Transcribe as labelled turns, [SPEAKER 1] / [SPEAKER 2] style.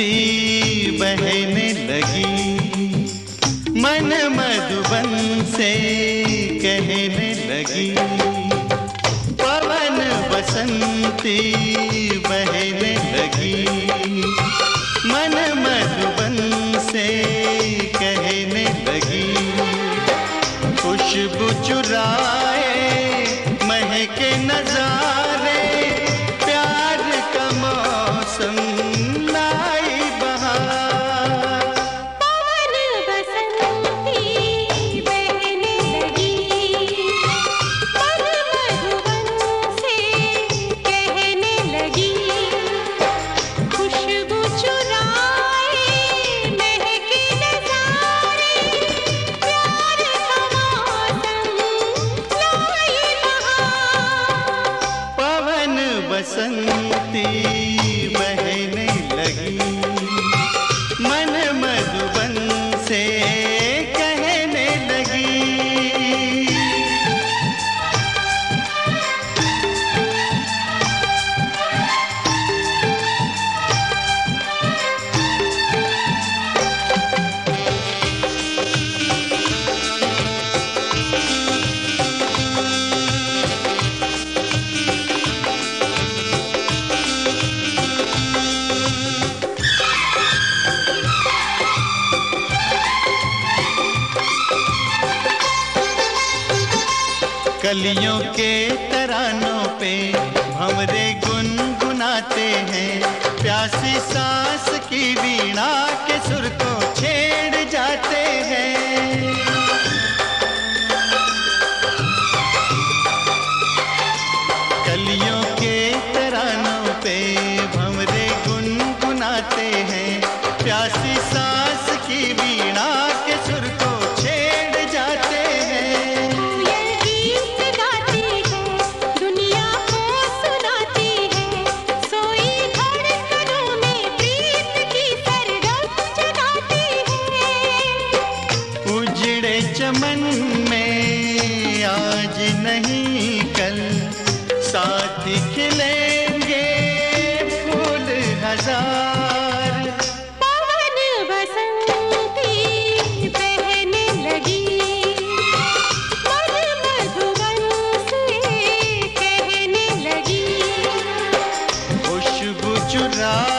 [SPEAKER 1] बहने लगी, मन मधुबन से कहने लगी। पवन बसंती बहने लगी, मन मधुबन से कहने लगी। खुशबू चुराए महके नजारे, प्यार का मौसम लाई बहार।
[SPEAKER 2] पवन बसंती बहने लगी, मन मधुबन से कहने लगी। खुशबू चुराए महके नजारे, प्यार का मौसम लाई बहार।
[SPEAKER 1] पवन बसंती बहने लगी, मन मधुबन से कहने लगी। कलियों के तरानों पे भंवरे गुनगुनाते हैं, प्यासी सांस की वीणा के सुर को छेड़ जाते हैं। कलियों के तरानों पे भंवरे गुनगुनाते हैं, प्यासी सांस की वीणा के सुर को छेड़ जाते हैं।
[SPEAKER 2] कोयल गीत गाती है, दुनिया को सुनाती है, सोई धड़कनों में प्रीत की सरगम जगाती है।
[SPEAKER 1] उजड़े चमन में आज नहीं कल, साथ खिलेंगे फूल हजार।
[SPEAKER 2] पवन बसंती बहने लगी, मन मधुबन से कहने लगी।
[SPEAKER 1] खुशबू चुरा